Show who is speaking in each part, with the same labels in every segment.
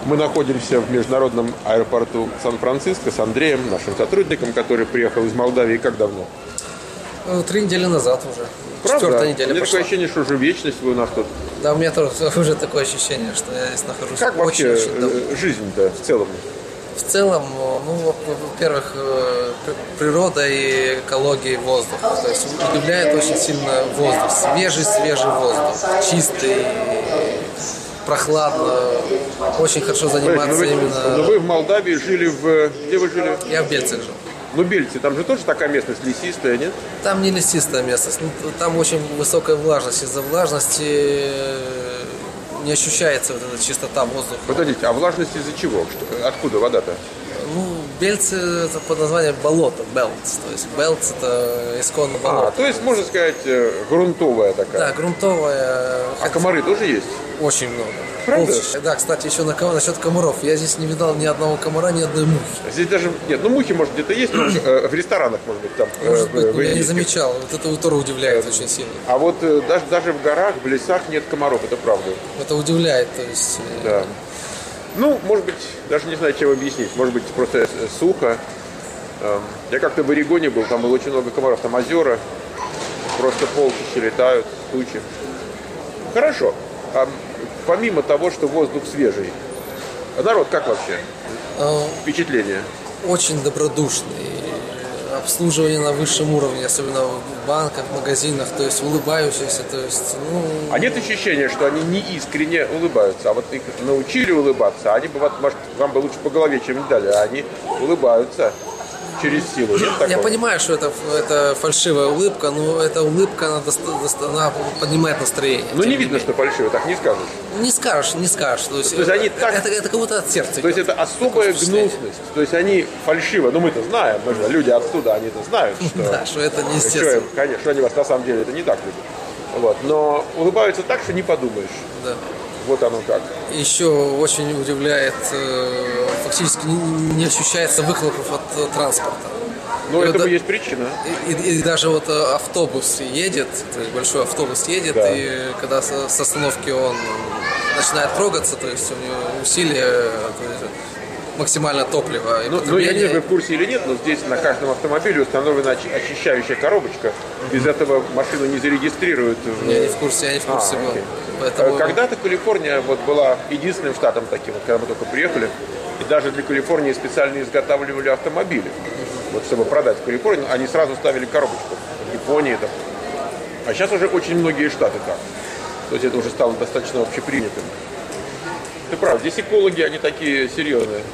Speaker 1: Мы находимся в международном аэропорту Сан-Франциско с Андреем, нашим сотрудником, который приехал из Молдавии. Как давно?
Speaker 2: 3 недели назад уже.
Speaker 1: Правда?
Speaker 2: 4-я неделя
Speaker 1: У меня
Speaker 2: пошла.
Speaker 1: такое ощущение, что уже вечность вы у нас тут.
Speaker 2: Да, у меня тоже уже такое ощущение, что я здесь нахожусь
Speaker 1: Как вообще
Speaker 2: очень давно.
Speaker 1: жизнь-то в целом?
Speaker 2: В целом, ну, во-первых, природа и экология, и воздух. То есть удивляет очень сильно воздух. Свежий воздух. Чистый, прохладно. Очень хорошо заниматься именно...
Speaker 1: Но вы в Молдавии жили в... Где вы жили?
Speaker 2: Я в Бельцах жил.
Speaker 1: Ну, Бельцы, там же тоже такая местность лесистая, нет?
Speaker 2: Там не лесистая местность. Там очень высокая влажность. Из-за влажности не ощущается вот эта чистота воздуха.
Speaker 1: Подождите, а влажность из-за чего? Откуда вода-то?
Speaker 2: Ну, Бельцы это под названием болото, Белц. То есть Белц это исконно болото.
Speaker 1: То есть, можно сказать, грунтовая такая.
Speaker 2: Да, грунтовая.
Speaker 1: А комары тоже есть?
Speaker 2: Очень много.
Speaker 1: Правда?
Speaker 2: Полчища. Да, кстати, еще насчет комаров. Я здесь не видал ни одного комара, ни одной мухи.
Speaker 1: Здесь даже... Нет, ну мухи, может, где-то есть, но в ресторанах, может быть, там...
Speaker 2: Может быть, я не замечал. Вот это тоже удивляет очень сильно.
Speaker 1: А вот даже в горах, в лесах нет комаров, это правда.
Speaker 2: Это удивляет, то есть...
Speaker 1: Да. Ну, может быть, даже не знаю, чем объяснить. Может быть, просто сухо. Я как-то в Орегоне был, там было очень много комаров, там озера. Просто полчища летают, тучи. Хорошо. А помимо того, что воздух свежий, народ как вообще? Впечатление?
Speaker 2: Очень добродушный. Обслуживание на высшем уровне, особенно в банках, магазинах, то есть улыбающиеся, то есть, ну...
Speaker 1: А нет ощущения, что они не искренне улыбаются, а вот их научили улыбаться, они бы, может, вам бы лучше по голове чем дали, а они улыбаются через силу. Нет такого?
Speaker 2: Я понимаю, что это фальшивая улыбка, но эта улыбка, она поднимает настроение.
Speaker 1: Ну, не видно, что фальшиво, так не скажешь.
Speaker 2: Не скажешь. То есть
Speaker 1: они так...
Speaker 2: это как будто от сердца.
Speaker 1: То есть это особая гнусность. То есть они фальшиво, ну мы-то знаем, мы же люди оттуда, они-то знают, что...
Speaker 2: Да, что это неестественно.
Speaker 1: Конечно, они вас на самом деле это не так любят. Вот. Но улыбаются так, что не подумаешь.
Speaker 2: Да.
Speaker 1: Вот оно как.
Speaker 2: Еще очень удивляет, фактически не ощущается выхлопов от транспорта.
Speaker 1: Ну, этому есть причина.
Speaker 2: И даже вот автобус едет, то есть большой автобус едет, да. И когда с остановки он начинает трогаться, то есть у него усилие, максимально топлива.
Speaker 1: Ну, я не знаю, вы в курсе или нет, но здесь на каждом автомобиле установлена очищающая коробочка. Без этого машину не зарегистрируют.
Speaker 2: Я не в курсе был.
Speaker 1: Поэтому... Когда-то Калифорния вот была единственным штатом таким, вот, когда мы только приехали. И даже для Калифорнии специально изготавливали автомобили. Вот чтобы продать в Калифорнии, они сразу ставили коробочку. В Японии это. А сейчас уже очень многие штаты так. То есть это уже стало достаточно общепринятым. Ты прав, здесь экологи, они такие серьезные.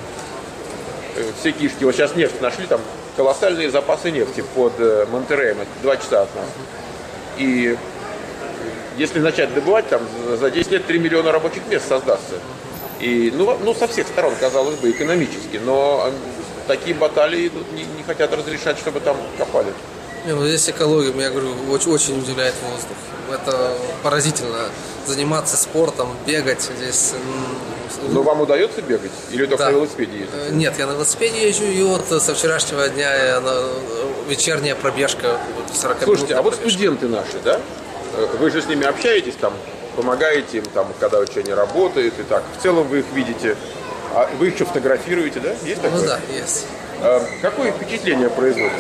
Speaker 1: Все кишки. Вот сейчас нефть нашли, там колоссальные запасы нефти под Монтерреем, 2 часа от нас. И если начать добывать, там за 10 лет 3 миллиона рабочих мест создастся. И, ну, со всех сторон, казалось бы, экономически, но такие баталии тут не хотят разрешать, чтобы там копали.
Speaker 2: Здесь экология, я говорю, очень удивляет воздух. Это поразительно. Заниматься спортом, бегать здесь.
Speaker 1: Но вам удается бегать? Или только на велосипеде ездите?
Speaker 2: Нет, я на велосипеде езжу, и вот со вчерашнего дня вечерняя пробежка, 40 минут.
Speaker 1: Слушайте, а вот студенты наши, да? Вы же с ними общаетесь, там, помогаете им, там, когда учение работает, и так. В целом вы их видите. А вы их что, фотографируете, да? Есть такое?
Speaker 2: Ну да, есть.
Speaker 1: Какое впечатление производит?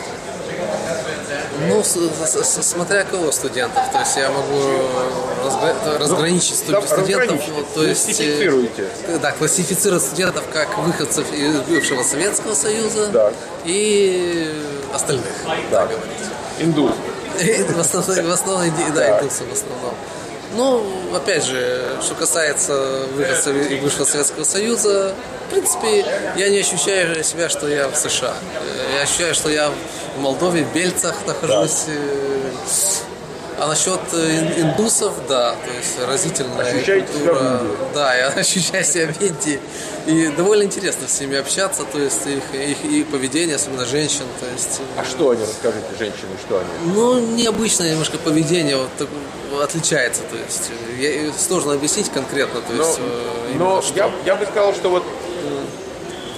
Speaker 2: Ну, смотря кого студентов. То есть я могу разграничить студентов. То есть,
Speaker 1: классифицируете.
Speaker 2: Да, классифицировать студентов как выходцев из бывшего Советского Союза,
Speaker 1: да.
Speaker 2: И остальных,
Speaker 1: да.
Speaker 2: Индусов. В основном, да, индусов в основном. Ну, опять же, что касается выходцев из бывшего Советского Союза, в принципе, я не ощущаю себя, что я в США. Я ощущаю, что я в Молдове, в Бельцах нахожусь. Да. А насчет индусов, да, то есть разительная культура. Да, я ощущаю себя в Индии. И довольно интересно с ними общаться, то есть их поведение, особенно женщин. То есть,
Speaker 1: а что они, расскажите, женщины, что они?
Speaker 2: Ну, необычное немножко поведение вот, отличается, то есть сложно объяснить конкретно. То есть,
Speaker 1: но я бы сказал, что вот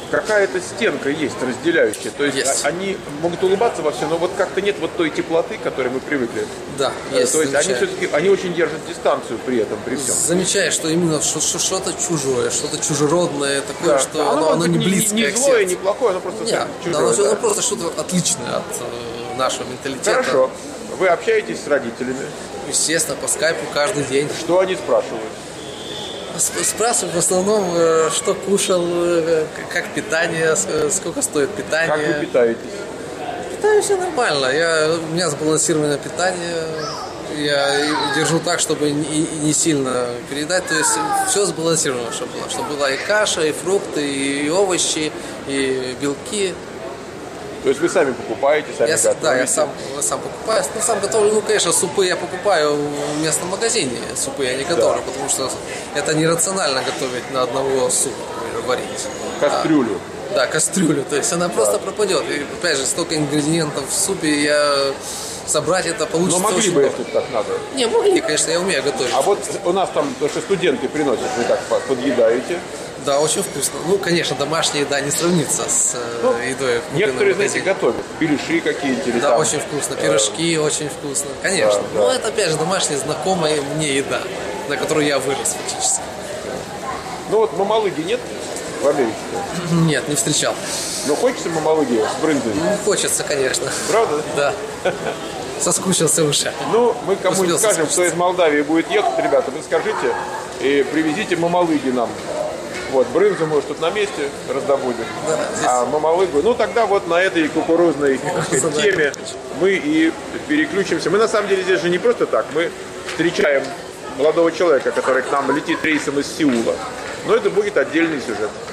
Speaker 1: какая-то стенка есть разделяющая. То есть,
Speaker 2: Есть.
Speaker 1: они могут улыбаться во все, но вот как-то нет вот той теплоты, к которой мы привыкли.
Speaker 2: Да, есть.
Speaker 1: То есть они
Speaker 2: замечаю.
Speaker 1: все-таки они очень держат дистанцию при этом, при всем.
Speaker 2: Замечаешь, что именно что-то чужое, что-то чужеродное, такое,
Speaker 1: Да.
Speaker 2: что
Speaker 1: Оно
Speaker 2: оно не
Speaker 1: может быть
Speaker 2: близкое
Speaker 1: не
Speaker 2: к
Speaker 1: злое,
Speaker 2: сердцу.
Speaker 1: не плохое, оно просто
Speaker 2: Нет,
Speaker 1: чужое.
Speaker 2: оно
Speaker 1: да.
Speaker 2: просто что-то отличное от нашего менталитета.
Speaker 1: Хорошо. Вы общаетесь с родителями.
Speaker 2: Естественно, по скайпу каждый день.
Speaker 1: Что они спрашивают?
Speaker 2: Спрашивают в основном, что кушал, как питание, сколько стоит питание.
Speaker 1: Как вы питаетесь?
Speaker 2: Питаюсь я нормально. У меня сбалансированное питание. Я держу так, чтобы не сильно переедать. То есть все сбалансировано, чтобы было. Чтобы была и каша, и фрукты, и овощи, и белки.
Speaker 1: То есть вы сами покупаете, сами готовите?
Speaker 2: Да, я сам покупаю. Ну, сам готовлю, ну, конечно, супы я покупаю в местном магазине. Супы я не готовлю, потому что это нерационально готовить на одного супа, например, варить.
Speaker 1: Кастрюлю.
Speaker 2: Да, кастрюлю. То есть она просто пропадет. И опять же, столько ингредиентов в супе, собрать это получится.
Speaker 1: Но могли
Speaker 2: очень
Speaker 1: бы,
Speaker 2: много.
Speaker 1: если так надо.
Speaker 2: Не, могли, конечно, я умею готовить.
Speaker 1: А вот у нас там, то, что студенты приносят, вы так подъедаете.
Speaker 2: Да, очень вкусно. Ну, конечно, домашняя еда не сравнится с едой. в
Speaker 1: Некоторые,
Speaker 2: купленном
Speaker 1: знаете,
Speaker 2: магазине.
Speaker 1: готовят. Беляши какие-то или
Speaker 2: Да,
Speaker 1: там.
Speaker 2: очень вкусно. Пирожки очень вкусно. Конечно.
Speaker 1: Да,
Speaker 2: Но
Speaker 1: да.
Speaker 2: это, опять же, домашняя, знакомая мне еда, на которую я вырос фактически.
Speaker 1: Ну вот мамалыги нет в Америке?
Speaker 2: Нет, не встречал.
Speaker 1: Но хочется мамалыги с брынзой.
Speaker 2: Ну, хочется, конечно.
Speaker 1: Правда?
Speaker 2: Да. Соскучился уже.
Speaker 1: Ну, мы кому-нибудь
Speaker 2: Успел
Speaker 1: скажем, кто из Молдавии будет ехать, ребята, вы скажите и привезите мамалыги нам. Вот, брынзу мы уж тут на месте раздобудем.
Speaker 2: Да, здесь-
Speaker 1: А мамалыгу, ну тогда вот на этой кукурузной
Speaker 2: Кукурузной
Speaker 1: теме мы и переключимся. Мы на самом деле здесь же не просто так, мы встречаем молодого человека, который к нам летит рейсом из Сеула. Но это будет отдельный сюжет.